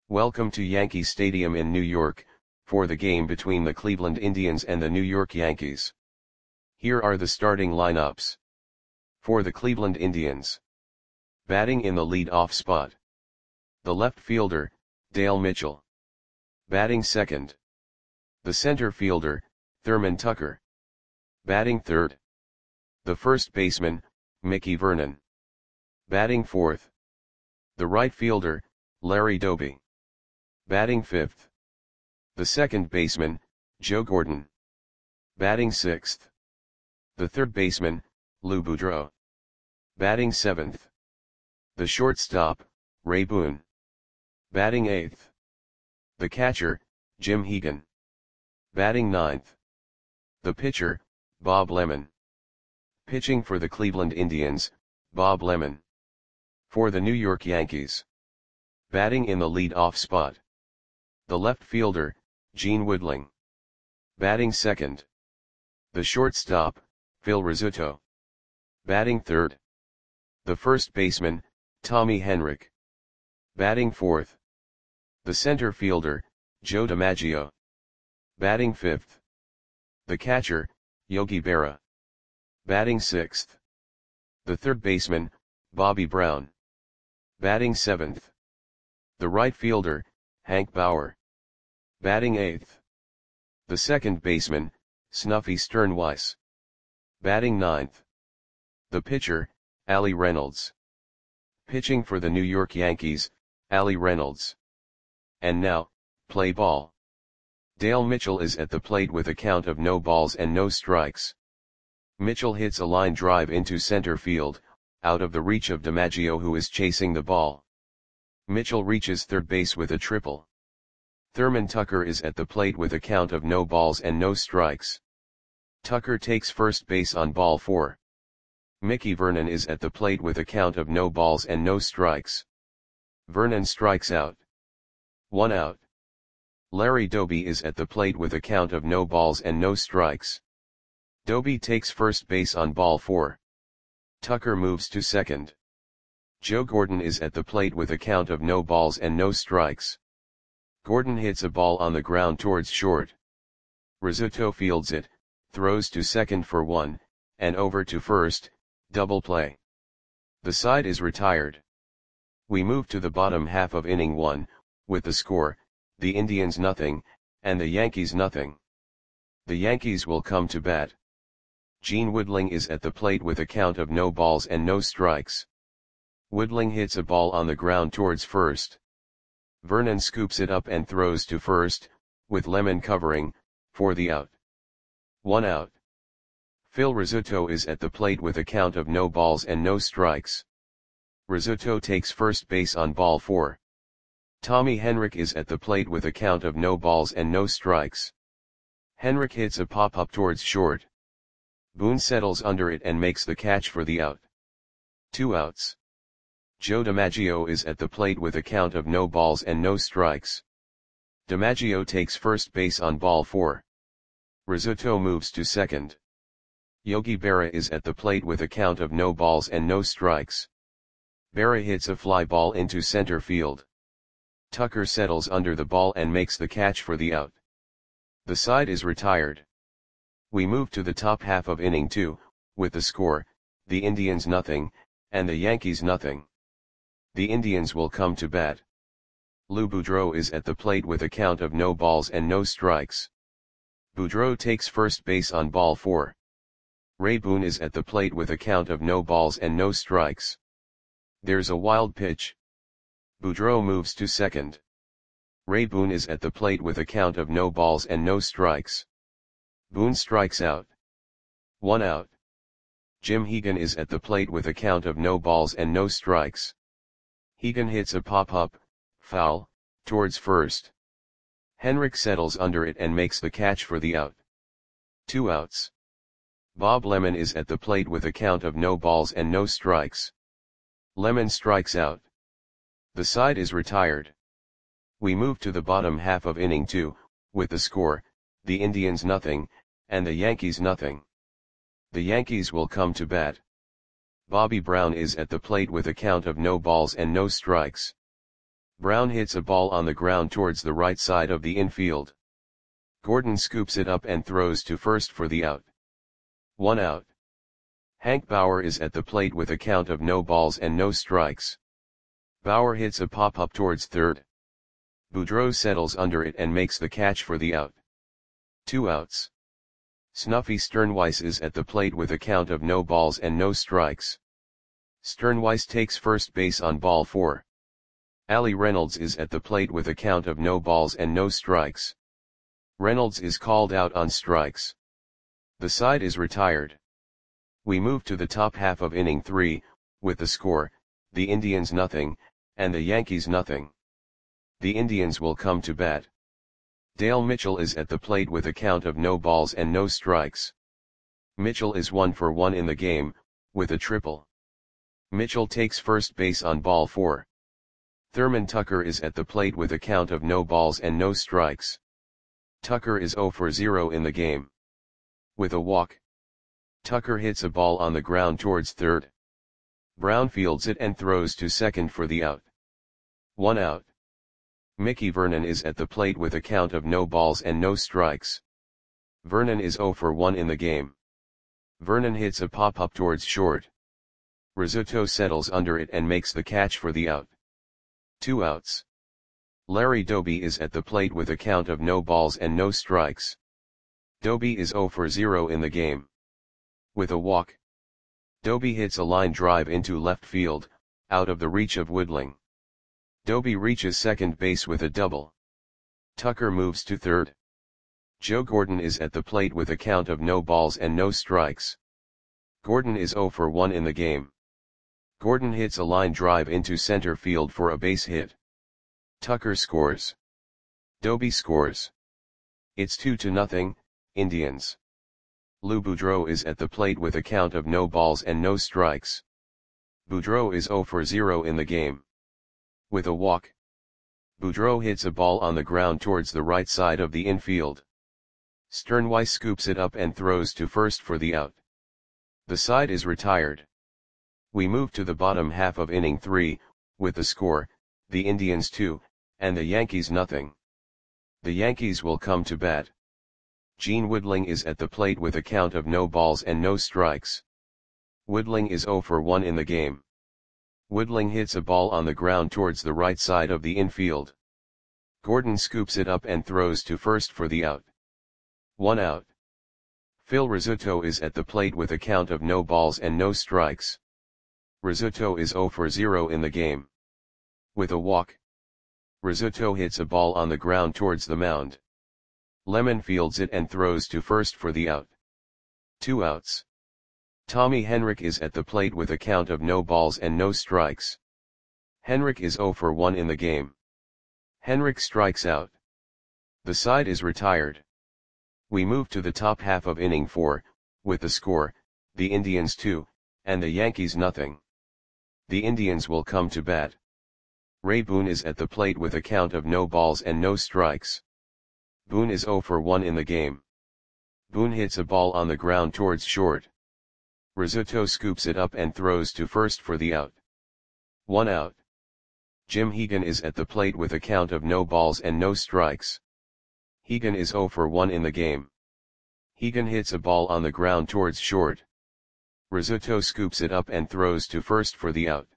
Welcome to Yankee Stadium in New York, for the game between the Cleveland Indians and the New York Yankees. Here are the starting lineups. For the Cleveland Indians. Batting in the lead-off spot. The left fielder, Dale Mitchell. Batting second. The center fielder, Thurman Tucker. Batting third. The first baseman, Mickey Vernon. Batting fourth. The right fielder, Larry Doby. Batting fifth. The second baseman, Joe Gordon. Batting sixth. The third baseman, Lou Boudreau. Batting seventh. The shortstop, Ray Boone. Batting eighth. The catcher, Jim Hegan. Batting ninth. The pitcher, Bob Lemon. Pitching for the Cleveland Indians, Bob Lemon. For the New York Yankees. Batting in the lead-off spot. The left fielder, Gene Woodling. Batting second. The shortstop, Phil Rizzuto. Batting third. The first baseman, Tommy Henrich. Batting fourth. The center fielder, Joe DiMaggio. Batting fifth. The catcher, Yogi Berra. Batting sixth. The third baseman, Bobby Brown. Batting seventh. The right fielder, Hank Bauer. Batting eighth. The second baseman, Snuffy Sternweiss. Batting ninth. The pitcher, Allie Reynolds. Pitching for the New York Yankees, Allie Reynolds. And now, play ball. Dale Mitchell is at the plate with a count of no balls and no strikes. Mitchell hits a line drive into center field, out of the reach of DiMaggio, who is chasing the ball. Mitchell reaches third base with a triple. Thurman Tucker is at the plate with a count of no balls and no strikes. Tucker takes first base on ball 4. Mickey Vernon is at the plate with a count of no balls and no strikes. Vernon strikes out. 1 out. Larry Doby is at the plate with a count of no balls and no strikes. Doby takes first base on ball 4. Tucker moves to second. Joe Gordon is at the plate with a count of no balls and no strikes. Gordon hits a ball on the ground towards short. Rizzuto fields it, throws to second for 1, and over to first, double play. The side is retired. We move to the bottom half of inning 1, with the score, the Indians nothing, and the Yankees nothing. The Yankees will come to bat. Gene Woodling is at the plate with a count of no balls and no strikes. Woodling hits a ball on the ground towards first. Vernon scoops it up and throws to first, with Lemon covering, for the out. 1 out. Phil Rizzuto is at the plate with a count of no balls and no strikes. Rizzuto takes first base on ball 4. Tommy Henrich is at the plate with a count of no balls and no strikes. Henrich hits a pop-up towards short. Boone settles under it and makes the catch for the out. 2 outs. Joe DiMaggio is at the plate with a count of no balls and no strikes. DiMaggio takes first base on ball 4. Rizzuto moves to second. Yogi Berra is at the plate with a count of no balls and no strikes. Berra hits a fly ball into center field. Tucker settles under the ball and makes the catch for the out. The side is retired. We move to the top half of inning 2, with the score, the Indians nothing, and the Yankees nothing. The Indians will come to bat. Lou Boudreau is at the plate with a count of no balls and no strikes. Boudreau takes first base on ball 4. Ray Boone is at the plate with a count of no balls and no strikes. There's a wild pitch. Boudreau moves to second. Ray Boone is at the plate with a count of no balls and no strikes. Boone strikes out. 1 out. Jim Hegan is at the plate with a count of no balls and no strikes. Hegan hits a pop-up, foul, towards first. Henrich settles under it and makes the catch for the out. 2 outs. Bob Lemon is at the plate with a count of no balls and no strikes. Lemon strikes out. The side is retired. We move to the bottom half of inning 2, with the score, the Indians nothing, and the Yankees nothing. The Yankees will come to bat. Bobby Brown is at the plate with a count of no balls and no strikes. Brown hits a ball on the ground towards the right side of the infield. Gordon scoops it up and throws to first for the out. 1 out. Hank Bauer is at the plate with a count of no balls and no strikes. Bauer hits a pop-up towards third. Boudreau settles under it and makes the catch for the out. 2 outs. Snuffy Sternweiss is at the plate with a count of no balls and no strikes. Sternweiss takes first base on ball 4. Ali Reynolds is at the plate with a count of no balls and no strikes. Reynolds is called out on strikes. The side is retired. We move to the top half of inning 3, with the score, the Indians nothing, and the Yankees nothing. The Indians will come to bat. Dale Mitchell is at the plate with a count of no balls and no strikes. Mitchell is 1 for 1 in the game, with a triple. Mitchell takes first base on ball 4. Thurman Tucker is at the plate with a count of no balls and no strikes. Tucker is 0 for 0 in the game. With a walk. Tucker hits a ball on the ground towards third. Brown fields it and throws to second for the out. 1 out. Mickey Vernon is at the plate with a count of no balls and no strikes. Vernon is 0 for 1 in the game. Vernon hits a pop-up towards short. Rizzuto settles under it and makes the catch for the out. 2 outs. Larry Doby is at the plate with a count of no balls and no strikes. Doby is 0 for 0 in the game. With a walk. Doby hits a line drive into left field, out of the reach of Woodling. Doby reaches second base with a double. Tucker moves to third. Joe Gordon is at the plate with a count of no balls and no strikes. Gordon is 0 for 1 in the game. Gordon hits a line drive into center field for a base hit. Tucker scores. Doby scores. It's 2-0, Indians. Lou Boudreau is at the plate with a count of no balls and no strikes. Boudreau is 0 for 0 in the game. With a walk. Boudreau hits a ball on the ground towards the right side of the infield. Sternweiss scoops it up and throws to first for the out. The side is retired. We move to the bottom half of inning 3, with the score, the Indians 2, and the Yankees nothing. The Yankees will come to bat. Gene Woodling is at the plate with a count of no balls and no strikes. Woodling is 0 for 1 in the game. Woodling hits a ball on the ground towards the right side of the infield. Gordon scoops it up and throws to first for the out. 1 out. Phil Rizzuto is at the plate with a count of no balls and no strikes. Rizzuto is 0 for 0 in the game. With a walk. Rizzuto hits a ball on the ground towards the mound. Lemon fields it and throws to first for the out. 2 outs. Tommy Henrich is at the plate with a count of no balls and no strikes. Henrich is 0 for 1 in the game. Henrich strikes out. The side is retired. We move to the top half of inning 4, with the score, the Indians 2, and the Yankees nothing. The Indians will come to bat. Ray Boone is at the plate with a count of no balls and no strikes. Boone is 0 for 1 in the game. Boone hits a ball on the ground towards short. Rizzuto scoops it up and throws to first for the out. 1 out. Jim Hegan is at the plate with a count of no balls and no strikes. Hegan is 0 for 1 in the game. Hegan hits a ball on the ground towards short. Rizzuto scoops it up and throws to first for the out.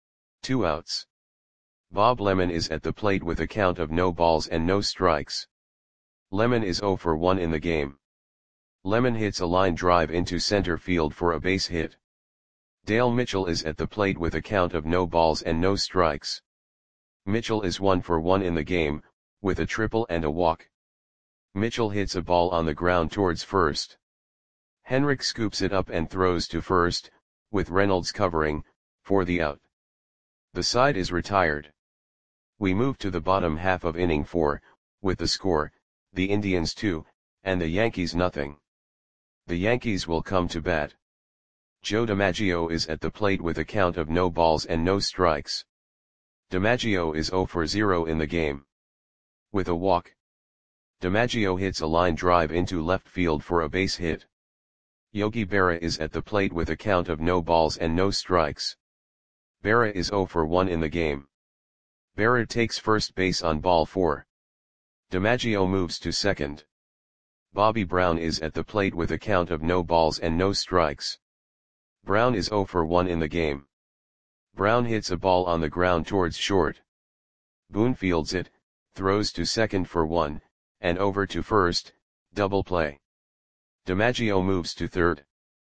2 outs. Bob Lemon is at the plate with a count of no balls and no strikes. Lemon is 0 for 1 in the game. Lemon hits a line drive into center field for a base hit. Dale Mitchell is at the plate with a count of no balls and no strikes. Mitchell is 1 for 1 in the game, with a triple and a walk. Mitchell hits a ball on the ground towards first. Henrich scoops it up and throws to first, with Reynolds covering, for the out. The side is retired. We move to the bottom half of inning 4, with the score, the Indians 2, and the Yankees nothing. The Yankees will come to bat. Joe DiMaggio is at the plate with a count of no balls and no strikes. DiMaggio is 0 for 0 in the game. With a walk. DiMaggio hits a line drive into left field for a base hit. Yogi Berra is at the plate with a count of no balls and no strikes. Berra is 0 for 1 in the game. Berra takes first base on ball 4. DiMaggio moves to second. Bobby Brown is at the plate with a count of no balls and no strikes. Brown is 0 for 1 in the game. Brown hits a ball on the ground towards short. Boone fields it, throws to second for 1, and over to first, double play. DiMaggio moves to third.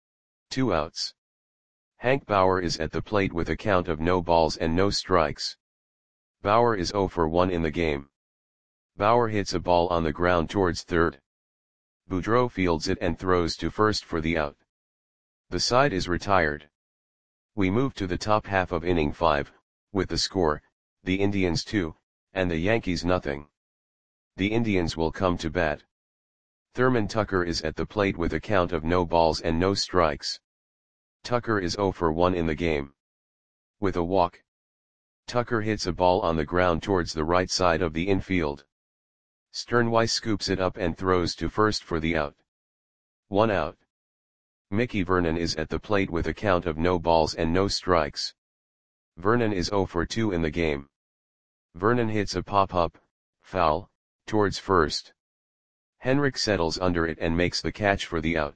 2 outs. Hank Bauer is at the plate with a count of no balls and no strikes. Bauer is 0 for 1 in the game. Bauer hits a ball on the ground towards third. Boudreau fields it and throws to first for the out. The side is retired. We move to the top half of inning 5, with the score, the Indians 2, and the Yankees nothing. The Indians will come to bat. Thurman Tucker is at the plate with a count of no balls and no strikes. Tucker is 0 for 1 in the game. With a walk. Tucker hits a ball on the ground towards the right side of the infield. Sternweiss scoops it up and throws to first for the out. 1 out. Mickey Vernon is at the plate with a count of no balls and no strikes. Vernon is 0 for 2 in the game. Vernon hits a pop-up, foul, towards first. Henrik settles under it and makes the catch for the out.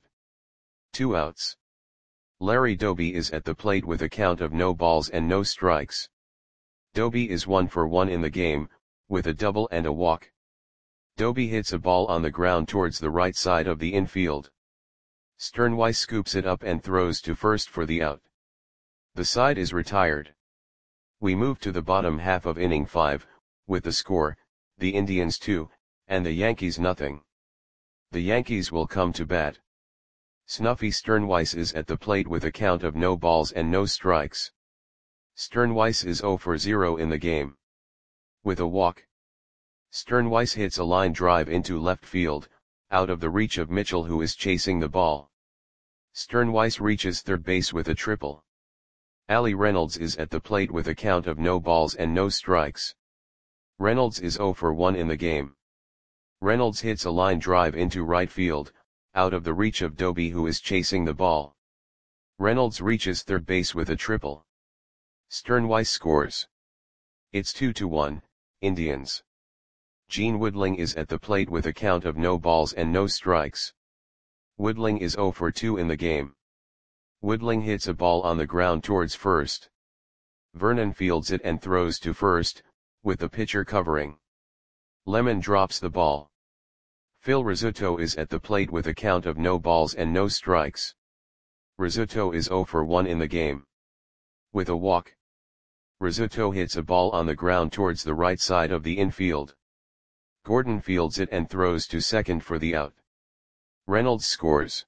2 outs. Larry Doby is at the plate with a count of no balls and no strikes. Doby is 1 for 1 in the game, with a double and a walk. Doby hits a ball on the ground towards the right side of the infield. Sternweiss scoops it up and throws to first for the out. The side is retired. We move to the bottom half of inning 5, with the score, the Indians 2, and the Yankees nothing. The Yankees will come to bat. Snuffy Sternweiss is at the plate with a count of no balls and no strikes. Sternweiss is 0 for 0 in the game. With a walk. Sternweiss hits a line drive into left field, out of the reach of Mitchell who is chasing the ball. Sternweiss reaches third base with a triple. Ali Reynolds is at the plate with a count of no balls and no strikes. Reynolds is 0 for 1 in the game. Reynolds hits a line drive into right field, out of the reach of Doby who is chasing the ball. Reynolds reaches third base with a triple. Sternweiss scores. It's 2-1, Indians. Gene Woodling is at the plate with a count of no balls and no strikes. Woodling is 0 for 2 in the game. Woodling hits a ball on the ground towards first. Vernon fields it and throws to first, with the pitcher covering. Lemon drops the ball. Phil Rizzuto is at the plate with a count of no balls and no strikes. Rizzuto is 0 for 1 in the game. With a walk. Rizzuto hits a ball on the ground towards the right side of the infield. Gordon fields it and throws to second for the out. Reynolds scores.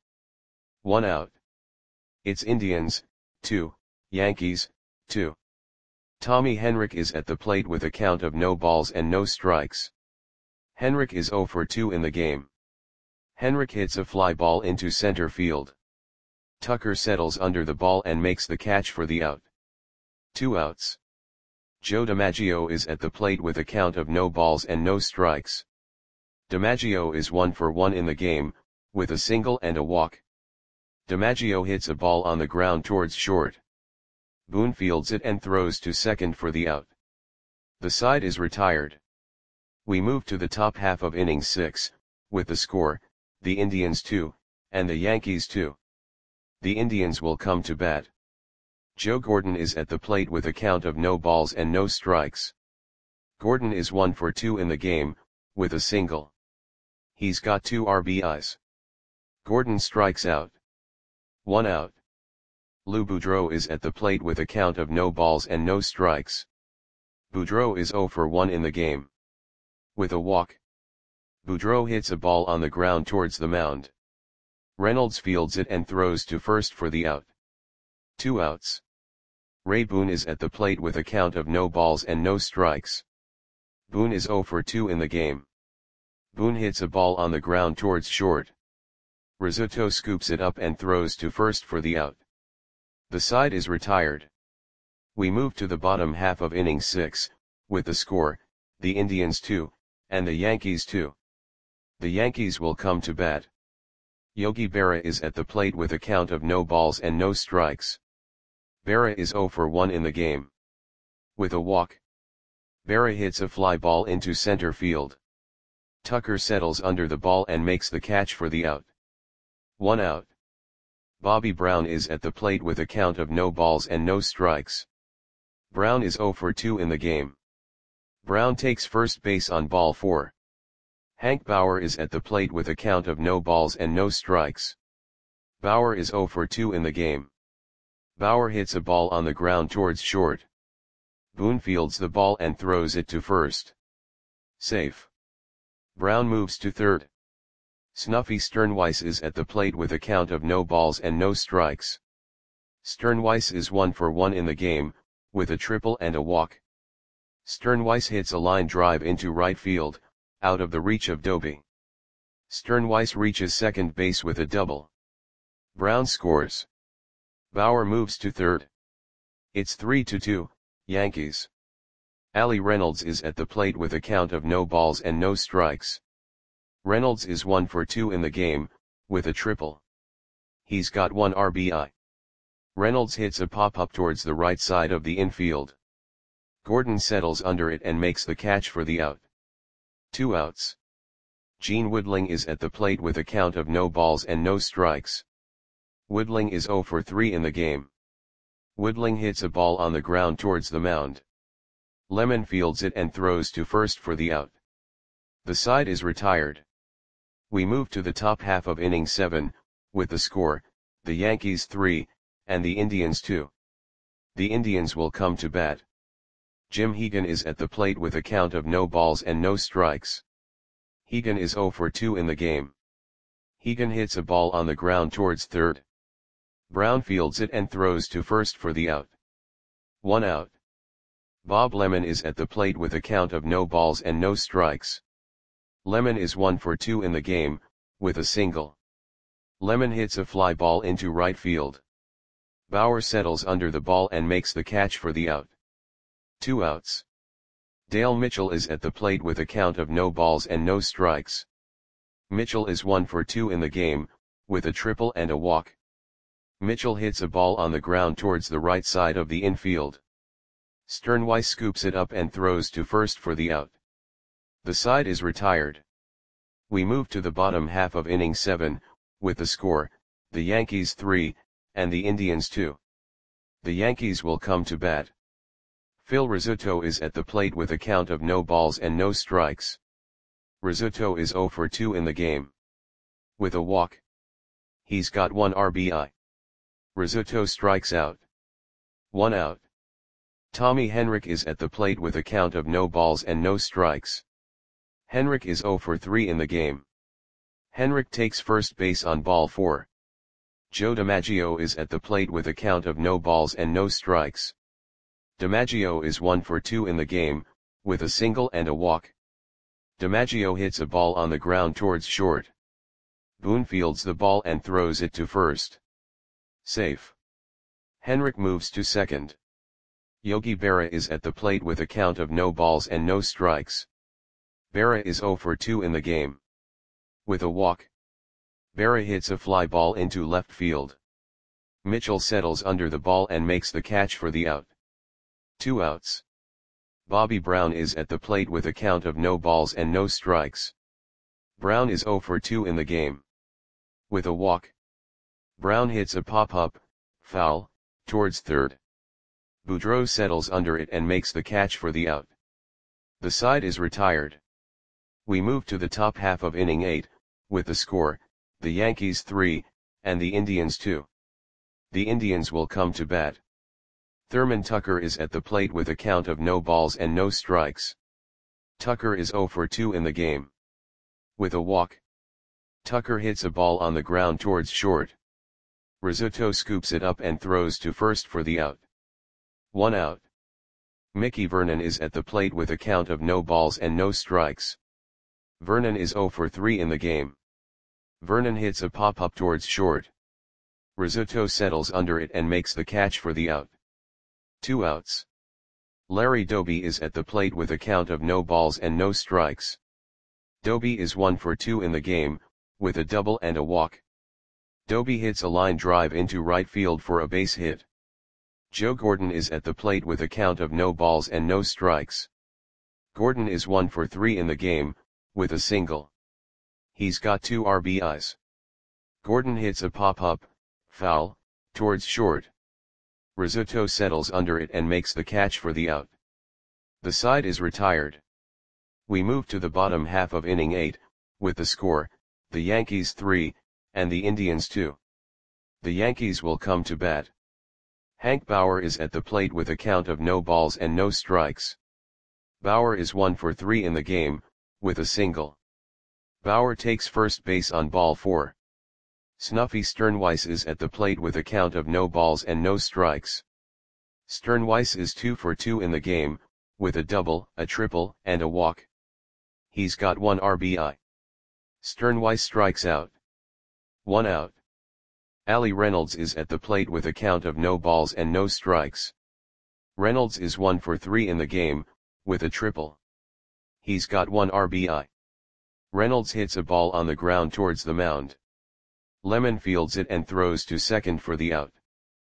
1 out. It's Indians, 2, Yankees, 2. Tommy Henrik is at the plate with a count of no balls and no strikes. Henrik is 0 for 2 in the game. Henrik hits a fly ball into center field. Tucker settles under the ball and makes the catch for the out. 2 outs. Joe DiMaggio is at the plate with a count of no balls and no strikes. DiMaggio is 1 for 1 in the game, with a single and a walk. DiMaggio hits a ball on the ground towards short. Boone fields it and throws to second for the out. The side is retired. We move to the top half of inning 6, with the score, the Indians 2, and the Yankees 2. The Indians will come to bat. Joe Gordon is at the plate with a count of no balls and no strikes. Gordon is 1 for 2 in the game, with a single. He's got 2 RBIs. Gordon strikes out. 1 out. Lou Boudreau is at the plate with a count of no balls and no strikes. Boudreau is 0 for 1 in the game. With a walk. Boudreau hits a ball on the ground towards the mound. Reynolds fields it and throws to first for the out. 2 outs. Ray Boone is at the plate with a count of no balls and no strikes. Boone is 0 for 2 in the game. Boone hits a ball on the ground towards short. Rizzuto scoops it up and throws to first for the out. The side is retired. We move to the bottom half of inning 6, with the score, the Indians 2, and the Yankees 2. The Yankees will come to bat. Yogi Berra is at the plate with a count of no balls and no strikes. Berra is 0 for 1 in the game. With a walk. Berra hits a fly ball into center field. Tucker settles under the ball and makes the catch for the out. 1 out. Bobby Brown is at the plate with a count of no balls and no strikes. Brown is 0 for 2 in the game. Brown takes first base on ball 4. Hank Bauer is at the plate with a count of no balls and no strikes. Bauer is 0 for 2 in the game. Bauer hits a ball on the ground towards short. Boone fields the ball and throws it to first. Safe. Brown moves to third. Snuffy Sternweiss is at the plate with a count of no balls and no strikes. Sternweiss is 1 for 1 in the game, with a triple and a walk. Sternweiss hits a line drive into right field, out of the reach of Doby. Sternweiss reaches second base with a double. Brown scores. Bauer moves to third. It's 3-2, Yankees. Ali Reynolds is at the plate with a count of no balls and no strikes. Reynolds is 1 for 2 in the game, with a triple. He's got 1 RBI. Reynolds hits a pop-up towards the right side of the infield. Gordon settles under it and makes the catch for the out. 2 outs. Gene Woodling is at the plate with a count of no balls and no strikes. Woodling is 0 for 3 in the game. Woodling hits a ball on the ground towards the mound. Lemon fields it and throws to first for the out. The side is retired. We move to the top half of inning 7, with the score, the Yankees 3, and the Indians 2. The Indians will come to bat. Jim Hegan is at the plate with a count of no balls and no strikes. Hegan is 0 for 2 in the game. Hegan hits a ball on the ground towards third. Brown fields it and throws to first for the out. 1 out. Bob Lemon is at the plate with a count of no balls and no strikes. Lemon is 1 for 2 in the game, with a single. Lemon hits a fly ball into right field. Bauer settles under the ball and makes the catch for the out. 2 outs. Dale Mitchell is at the plate with a count of no balls and no strikes. Mitchell is 1 for 2 in the game, with a triple and a walk. Mitchell hits a ball on the ground towards the right side of the infield. Sternweiss scoops it up and throws to first for the out. The side is retired. We move to the bottom half of inning 7, with the score, the Yankees 3, and the Indians 2. The Yankees will come to bat. Phil Rizzuto is at the plate with a count of no balls and no strikes. Rizzuto is 0 for 2 in the game. With a walk. He's got 1 RBI. Rizzuto strikes out. 1 out. Tommy Henrich is at the plate with a count of no balls and no strikes. Henrich is 0 for 3 in the game. Henrich takes first base on ball 4. Joe DiMaggio is at the plate with a count of no balls and no strikes. DiMaggio is 1 for 2 in the game, with a single and a walk. DiMaggio hits a ball on the ground towards short. Boone fields the ball and throws it to first. Safe. Henrich moves to second. Yogi Berra is at the plate with a count of no balls and no strikes. Berra is 0 for 2 in the game. With a walk. Berra hits a fly ball into left field. Mitchell settles under the ball and makes the catch for the out. 2 outs. Bobby Brown is at the plate with a count of no balls and no strikes. Brown is 0 for 2 in the game. With a walk. Brown hits a pop-up, foul, towards third. Boudreau settles under it and makes the catch for the out. The side is retired. We move to the top half of inning 8, with the score, the Yankees 3, and the Indians 2. The Indians will come to bat. Thurman Tucker is at the plate with a count of no balls and no strikes. Tucker is 0 for 2 in the game. With a walk. Tucker hits a ball on the ground towards short. Rizzuto scoops it up and throws to first for the out. 1 out. Mickey Vernon is at the plate with a count of no balls and no strikes. Vernon is 0 for 3 in the game. Vernon hits a pop-up towards short. Rizzuto settles under it and makes the catch for the out. 2 outs. Larry Doby is at the plate with a count of no balls and no strikes. Doby is 1 for 2 in the game, with a double and a walk. Doby hits a line drive into right field for a base hit. Joe Gordon is at the plate with a count of no balls and no strikes. Gordon is 1 for 3 in the game, with a single. He's got 2 RBIs. Gordon hits a pop-up, foul, towards short. Rizzuto settles under it and makes the catch for the out. The side is retired. We move to the bottom half of inning 8, with the score, the Yankees 3, and the Indians 2. The Yankees will come to bat. Hank Bauer is at the plate with a count of no balls and no strikes. Bauer is 1 for 3 in the game, with a single. Bauer takes first base on ball 4. Snuffy Sternweiss is at the plate with a count of no balls and no strikes. Sternweiss is 2 for 2 in the game, with a double, a triple, and a walk. He's got 1 RBI. Sternweiss strikes out. 1 out. Ali Reynolds is at the plate with a count of no balls and no strikes. Reynolds is 1 for 3 in the game, with a triple. He's got 1 RBI. Reynolds hits a ball on the ground towards the mound. Lemon fields it and throws to second for the out.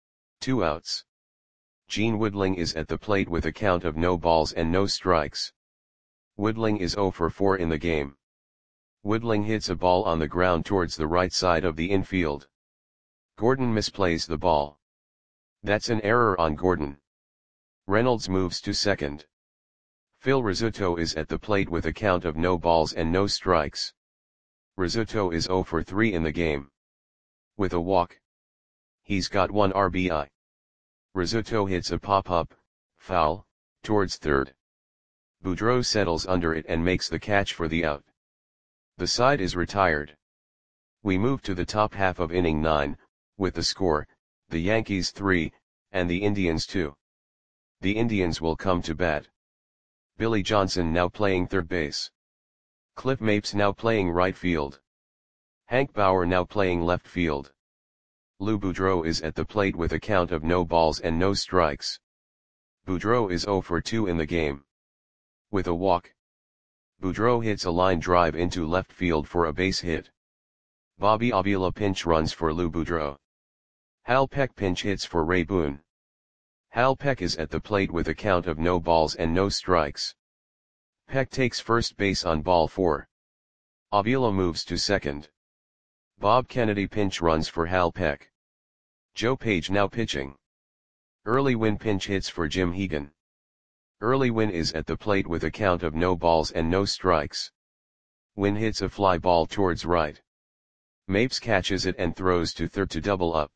2 outs. Gene Woodling is at the plate with a count of no balls and no strikes. Woodling is 0 for 4 in the game. Woodling hits a ball on the ground towards the right side of the infield. Gordon misplays the ball. That's an error on Gordon. Reynolds moves to second. Phil Rizzuto is at the plate with a count of no balls and no strikes. Rizzuto is 0 for 3 in the game. With a walk. He's got 1 RBI. Rizzuto hits a pop-up, foul, towards third. Boudreau settles under it and makes the catch for the out. The side is retired. We move to the top half of inning 9, with the score, the Yankees 3, and the Indians 2. The Indians will come to bat. Billy Johnson now playing third base. Cliff Mapes now playing right field. Hank Bauer now playing left field. Lou Boudreau is at the plate with a count of no balls and no strikes. Boudreau is 0 for 2 in the game. With a walk. Boudreau hits a line drive into left field for a base hit. Bobby Avila pinch runs for Lou Boudreau. Hal Peck pinch hits for Ray Boone. Hal Peck is at the plate with a count of no balls and no strikes. Peck takes first base on ball 4. Avila moves to second. Bob Kennedy pinch runs for Hal Peck. Joe Page now pitching. Early Win pinch hits for Jim Hegan. Early Win is at the plate with a count of no balls and no strikes. Win hits a fly ball towards right. Mapes catches it and throws to third to double up.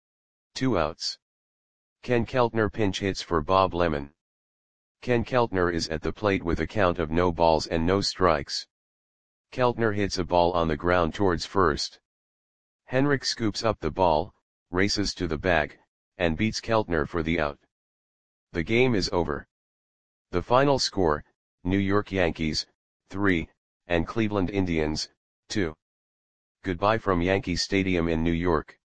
2 outs. Ken Keltner pinch hits for Bob Lemon. Ken Keltner is at the plate with a count of no balls and no strikes. Keltner hits a ball on the ground towards first. Henrik scoops up the ball, races to the bag, and beats Keltner for the out. The game is over. The final score, New York Yankees, 3, and Cleveland Indians, 2. Goodbye from Yankee Stadium in New York.